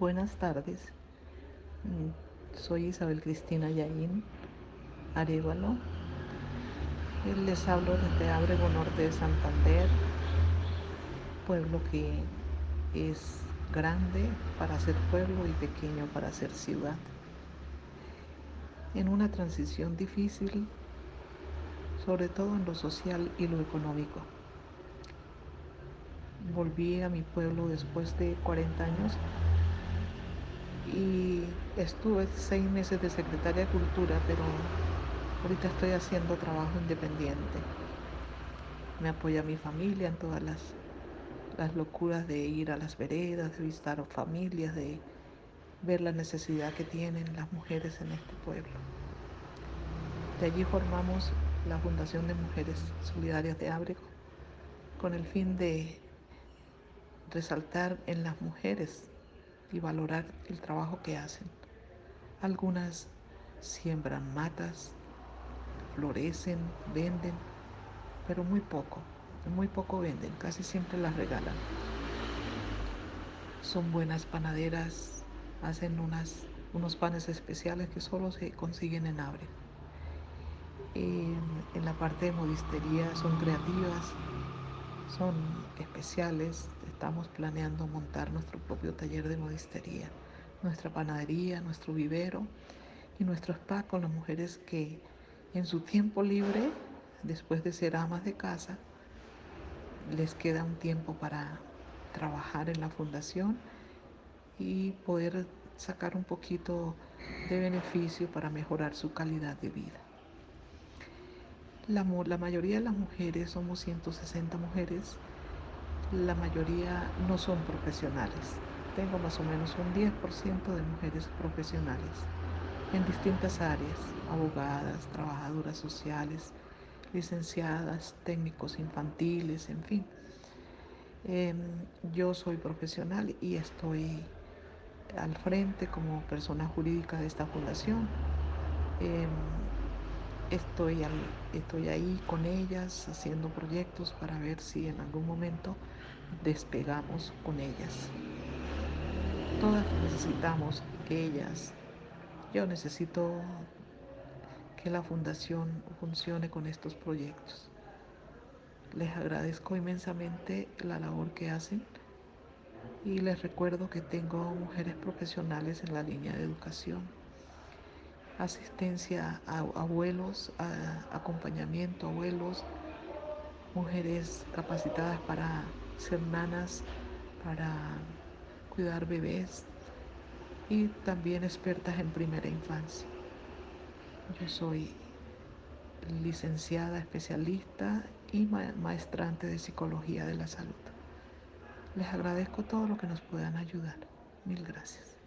Buenas tardes. Soy Isabel Cristina Yaín Arévalo. Les hablo desde Ábrego Norte de Santander, pueblo que es grande para ser pueblo y pequeño para ser ciudad. En una transición difícil, sobre todo en lo social y lo económico. Volví a mi pueblo después de 40 años y estuve 6 meses de secretaria de Cultura, pero ahorita estoy haciendo trabajo independiente. Me apoya mi familia en todas las locuras de ir a las veredas, de visitar familias, de ver la necesidad que tienen las mujeres en este pueblo. De allí formamos la Fundación de Mujeres Solidarias de Ábrego con el fin de resaltar en las mujeres y valorar el trabajo que hacen. Algunas siembran matas, florecen, venden, pero muy poco venden, casi siempre las regalan. Son buenas panaderas, hacen unos panes especiales que solo se consiguen en Ábrego. En la parte de modistería son creativas, son especiales. Estamos planeando montar nuestro propio taller de modistería, nuestra panadería, nuestro vivero y nuestro spa con las mujeres que en su tiempo libre, después de ser amas de casa, les queda un tiempo para trabajar en la fundación y poder sacar un poquito de beneficio para mejorar su calidad de vida. La mayoría de las mujeres, somos 160 mujeres, la mayoría no son profesionales. Tengo más o menos un 10% de mujeres profesionales en distintas áreas: abogadas, trabajadoras sociales, licenciadas, técnicos infantiles, en fin. Yo soy profesional y estoy al frente como persona jurídica de esta fundación. Eh, estoy ahí con ellas haciendo proyectos para ver si en algún momento despegamos con ellas. Todas necesitamos, ellas, yo necesito que la fundación funcione con estos proyectos. Les agradezco inmensamente la labor que hacen y les recuerdo que tengo mujeres profesionales en la línea de educación, asistencia a abuelos, acompañamiento a abuelos, mujeres capacitadas para ser nanas, para cuidar bebés y también expertas en primera infancia. Yo soy licenciada, especialista y maestrante de psicología de la salud. Les agradezco todo lo que nos puedan ayudar. Mil gracias.